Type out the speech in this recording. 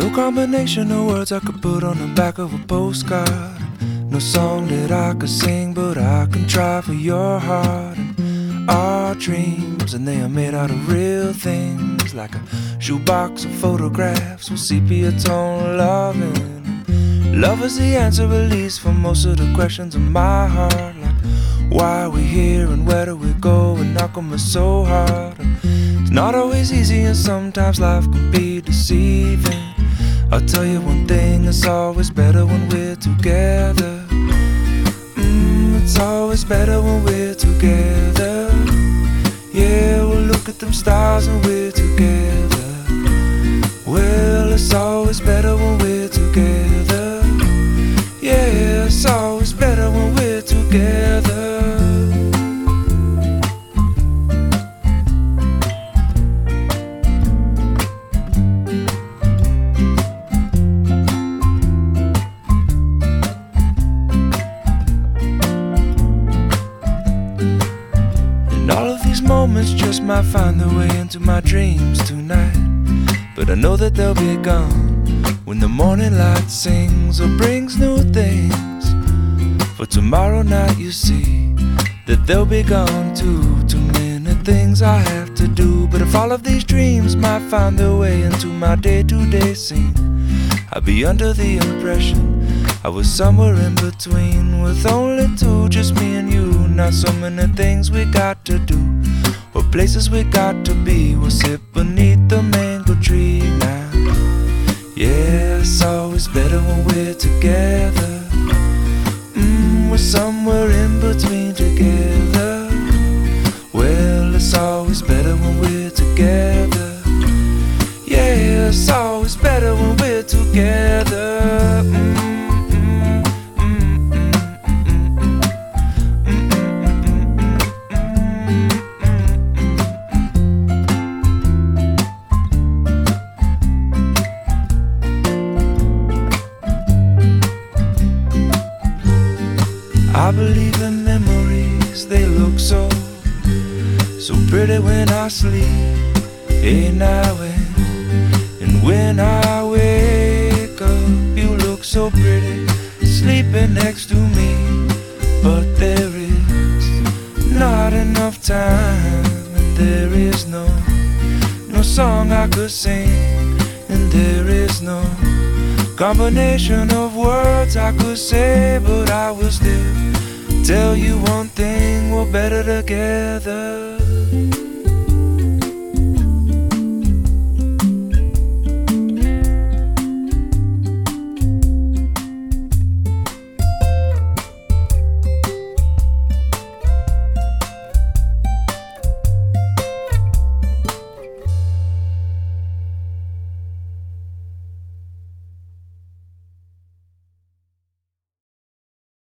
No combination of words I could put on the back of a postcard. No song that I could sing, but I can try for your heart. And our dreams, and they are made out of real things, like a shoebox of photographs with sepia tone loving. Love is the answer, at least, for most of the questions in my heart, like why are we here and where do we go, and how come it's so hard. And it's not always easy, and sometimes life can be deceiving. I'll tell you one thing, it's always better when we're together. It's always better when we're together. Yeah, we'll look at them stars and we're together. Well, it's always better when we're together. Yeah, it's always better when we're together. Moments just might find their way into my dreams tonight, but I know that they'll be gone when the morning light sings or brings new things. For tomorrow night you see that they'll be gone too. Too many things I have to do, but if all of these dreams might find their way into my day-to-day scene, I'd be under the impression I was somewhere in between, with only two, just me and you. Not so many things we got to do, or places we got to be. We'll sit beneath the mango tree now. Yeah, it's always better when we're together. We're somewhere in between together. Well, it's always better when we're together. Yeah, it's always better when we're together. I believe in memories, they look so pretty when I sleep. Hey now and when I wake up, you look so pretty sleeping next to me. But there is not enough time, and there is no song I could sing, and there is no combination of words I could say, but I will still tell you one thing, we're better together.